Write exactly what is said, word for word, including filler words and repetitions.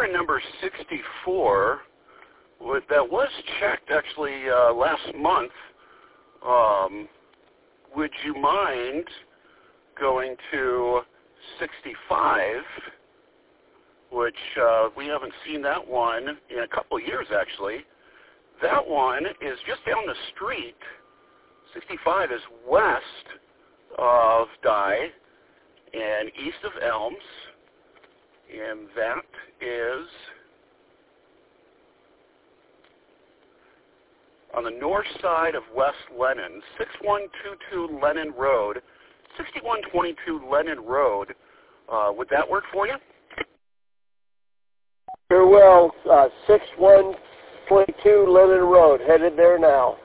errand number sixty-four, that was checked actually uh, last month. Um, would you mind going to sixty-five, which uh, we haven't seen that one in a couple of years actually. That one is just down the street. sixty-five is west of Dye and east of Elms, and that is on the north side of West Lennon, sixty-one twenty-two Lennon Road, sixty-one twenty-two Lennon Road. Uh, would that work for you? Very well. Uh, sixty-one twenty-two Lennon Road. Headed there now.